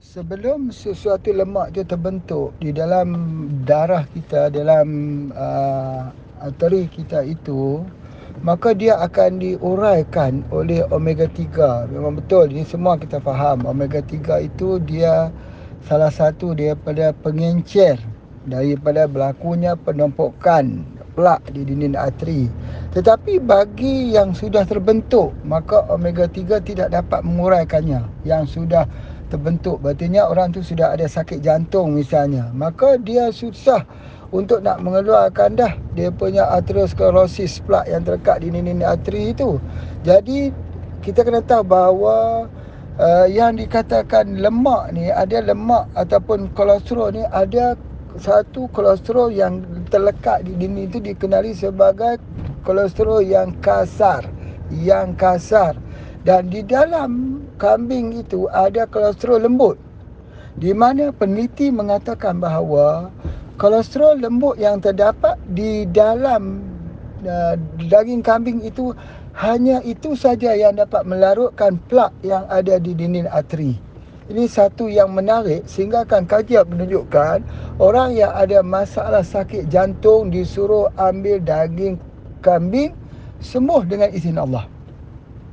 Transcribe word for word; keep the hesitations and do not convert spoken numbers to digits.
Sebelum sesuatu lemak itu terbentuk di dalam darah kita, dalam uh, arteri kita itu, maka dia akan diuraikan oleh omega tiga. Memang betul, ini semua kita faham. Omega tiga itu dia salah satu daripada pengencer daripada berlakunya penumpukan plak di dinding arteri. Tetapi bagi yang sudah terbentuk, maka omega tiga tidak dapat menguraikannya. Yang sudah terbentuk, berartinya orang tu sudah ada sakit jantung misalnya, maka dia susah untuk nak mengeluarkan dah dia punya arteriosklerosis plak yang terlekat di dinding arteri itu. Jadi kita kena tahu bahawa uh, yang dikatakan lemak ni, ada lemak ataupun kolesterol ni, ada satu kolesterol yang terlekat di dinding itu dikenali sebagai kolesterol yang kasar, yang kasar. Dan di dalam kambing itu ada kolesterol lembut, di mana peneliti mengatakan bahawa kolesterol lembut yang terdapat di dalam uh, daging kambing itu, hanya itu saja yang dapat melarutkan plak yang ada di dinding arteri. Ini satu yang menarik, sehingga kan kajian menunjukkan orang yang ada masalah sakit jantung disuruh ambil daging kambing, sembuh dengan izin Allah.